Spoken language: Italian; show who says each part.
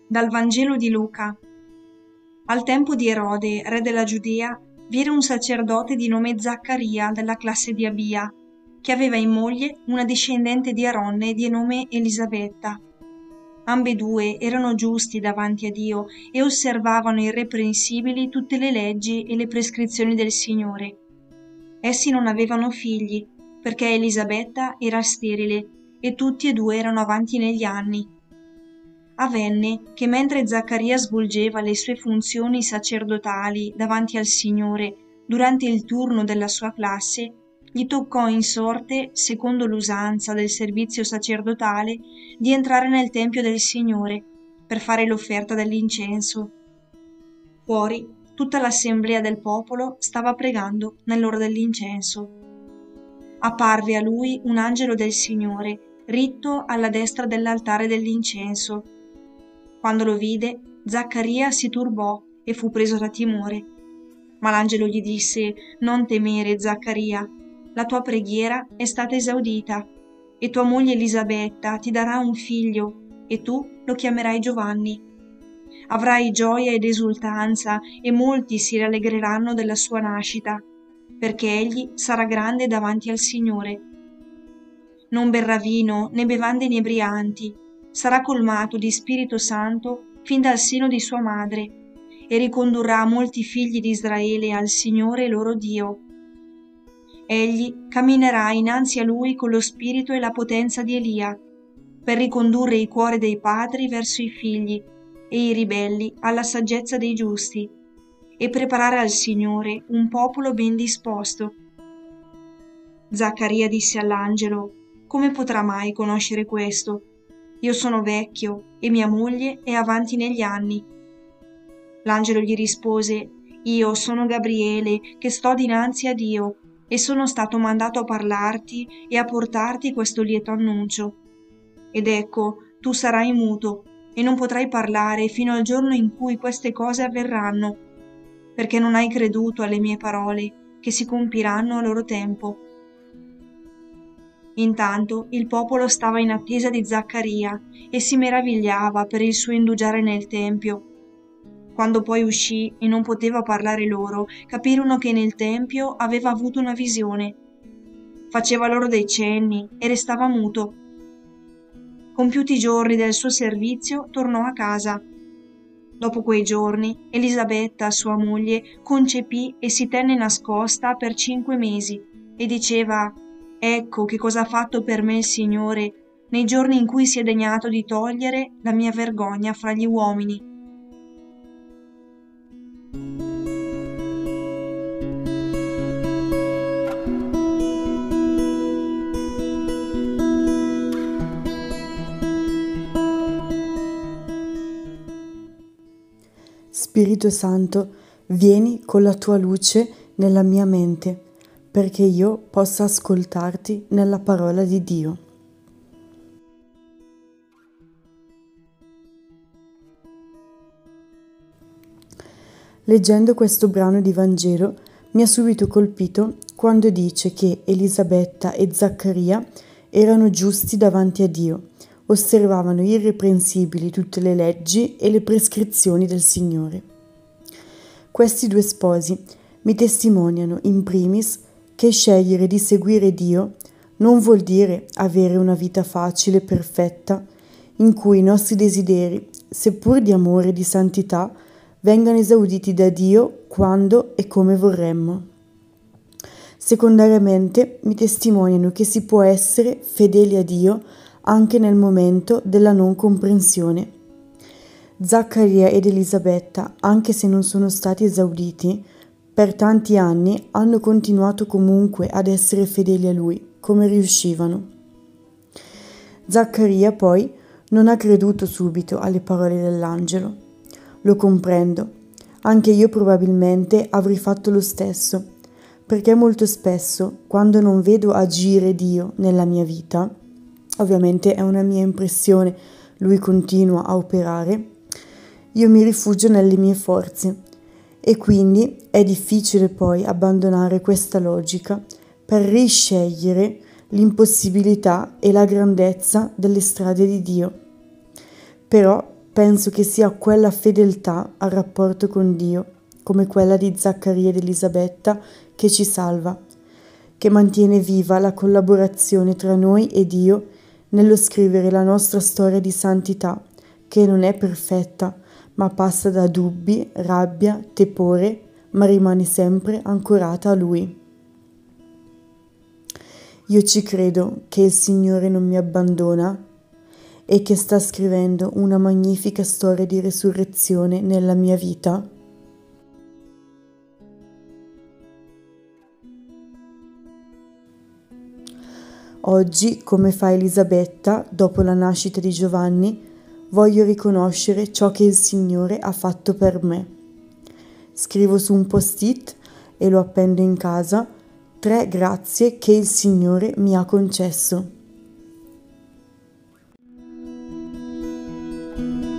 Speaker 1: Dal Vangelo di Luca. Al tempo di Erode, re della Giudea, vi era un sacerdote di nome Zaccaria della classe di Abia, che aveva in moglie una discendente di Aronne di nome Elisabetta. Ambedue erano giusti davanti a Dio e osservavano irreprensibili tutte le leggi e le prescrizioni del Signore. Essi non avevano figli, perché Elisabetta era sterile e tutti e due erano avanti negli anni. Avvenne che mentre Zaccaria svolgeva le sue funzioni sacerdotali davanti al Signore durante il turno della sua classe, gli toccò in sorte, secondo l'usanza del servizio sacerdotale, di entrare nel Tempio del Signore per fare l'offerta dell'incenso. Fuori, tutta l'assemblea del popolo stava pregando nell'ora dell'incenso. Apparve a lui un angelo del Signore, ritto alla destra dell'altare dell'incenso. Quando lo vide, Zaccaria si turbò e fu preso da timore. Ma l'angelo gli disse: «Non temere, Zaccaria, la tua preghiera è stata esaudita, e tua moglie Elisabetta ti darà un figlio, e tu lo chiamerai Giovanni. Avrai gioia ed esultanza, e molti si rallegreranno della sua nascita, perché egli sarà grande davanti al Signore. Non berrà vino né bevande inebrianti, sarà colmato di Spirito Santo fin dal seno di sua madre, e ricondurrà molti figli di Israele al Signore loro Dio. Egli camminerà innanzi a lui con lo spirito e la potenza di Elia, per ricondurre i cuori dei padri verso i figli e i ribelli alla saggezza dei giusti, e preparare al Signore un popolo ben disposto». Zaccaria disse all'angelo: «Come potrà mai conoscere questo? Io sono vecchio e mia moglie è avanti negli anni». L'angelo gli rispose: «Io sono Gabriele, che sto dinanzi a Dio, e sono stato mandato a parlarti e a portarti questo lieto annuncio. Ed ecco, tu sarai muto e non potrai parlare fino al giorno in cui queste cose avverranno, perché non hai creduto alle mie parole, che si compiranno a loro tempo». Intanto il popolo stava in attesa di Zaccaria e si meravigliava per il suo indugiare nel Tempio. Quando poi uscì e non poteva parlare loro, capirono che nel Tempio aveva avuto una visione. Faceva loro dei cenni e restava muto. Compiuti i giorni del suo servizio, tornò a casa. Dopo quei giorni, Elisabetta, sua moglie, concepì e si tenne nascosta per 5 mesi e diceva: «Ecco che cosa ha fatto per me il Signore nei giorni in cui si è degnato di togliere la mia vergogna fra gli uomini».
Speaker 2: Spirito Santo, vieni con la tua luce nella mia mente, perché io possa ascoltarti nella parola di Dio. Leggendo questo brano di Vangelo mi ha subito colpito quando dice che Elisabetta e Zaccaria erano giusti davanti a Dio, osservavano irreprensibili tutte le leggi e le prescrizioni del Signore. Questi due sposi mi testimoniano in primis che scegliere di seguire Dio non vuol dire avere una vita facile e perfetta, in cui i nostri desideri, seppur di amore e di santità, vengano esauditi da Dio quando e come vorremmo. Secondariamente mi testimoniano che si può essere fedeli a Dio anche nel momento della non comprensione. Zaccaria ed Elisabetta, anche se non sono stati esauditi, per tanti anni hanno continuato comunque ad essere fedeli a Lui, come riuscivano. Zaccaria poi non ha creduto subito alle parole dell'angelo. Lo comprendo, anche io probabilmente avrei fatto lo stesso, perché molto spesso, quando non vedo agire Dio nella mia vita, ovviamente è una mia impressione, Lui continua a operare, io mi rifugio nelle mie forze e quindi è difficile poi abbandonare questa logica per riscegliere l'impossibilità e la grandezza delle strade di Dio. Però penso che sia quella fedeltà al rapporto con Dio, come quella di Zaccaria ed Elisabetta, che ci salva, che mantiene viva la collaborazione tra noi e Dio nello scrivere la nostra storia di santità, che non è perfetta, ma passa da dubbi, rabbia, tepore, ma rimane sempre ancorata a Lui. Io ci credo che il Signore non mi abbandona e che sta scrivendo una magnifica storia di resurrezione nella mia vita. Oggi, come fa Elisabetta dopo la nascita di Giovanni, voglio riconoscere ciò che il Signore ha fatto per me. Scrivo su un post-it e lo appendo in casa: 3 grazie che il Signore mi ha concesso.